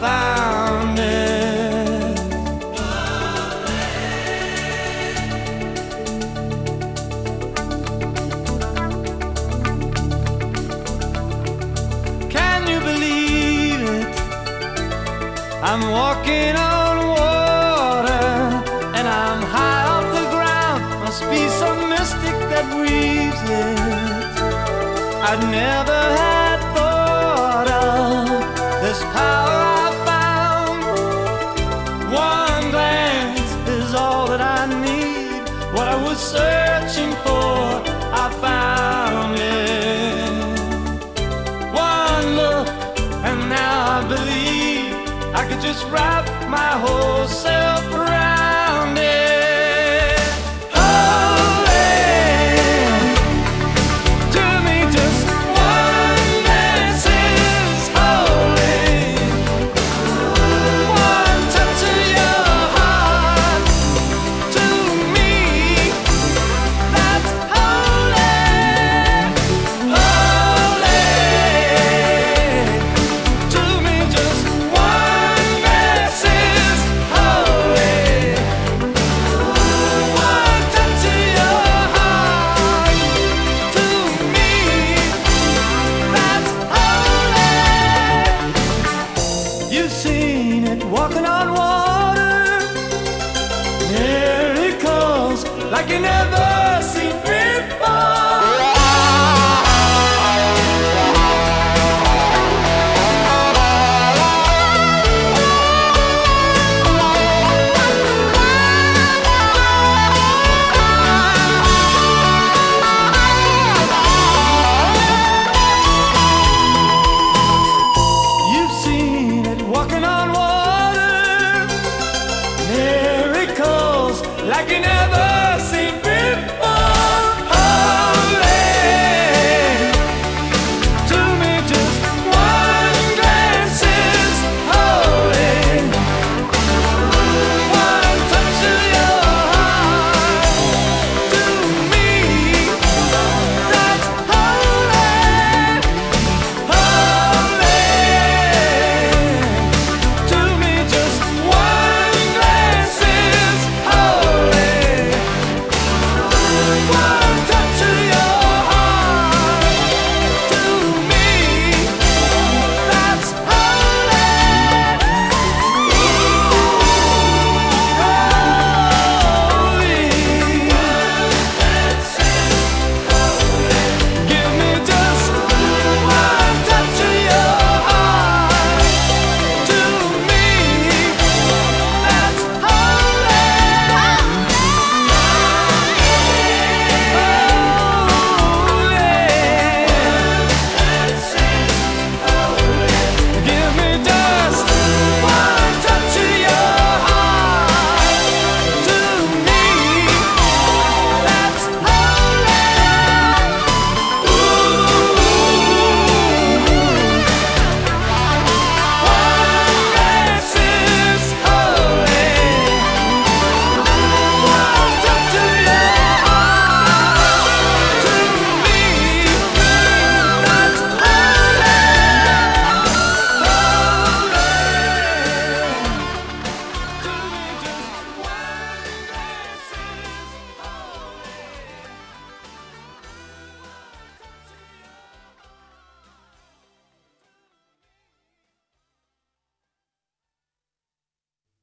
found it. Can you believe it? I'm walking on water, and I'm high off the ground. Must be some mystic that weaves it. I'd never had thought of this power I found. One glance is all that I need. What I was searching for, I found it. One look, and now I believe I could just wrap my whole self around.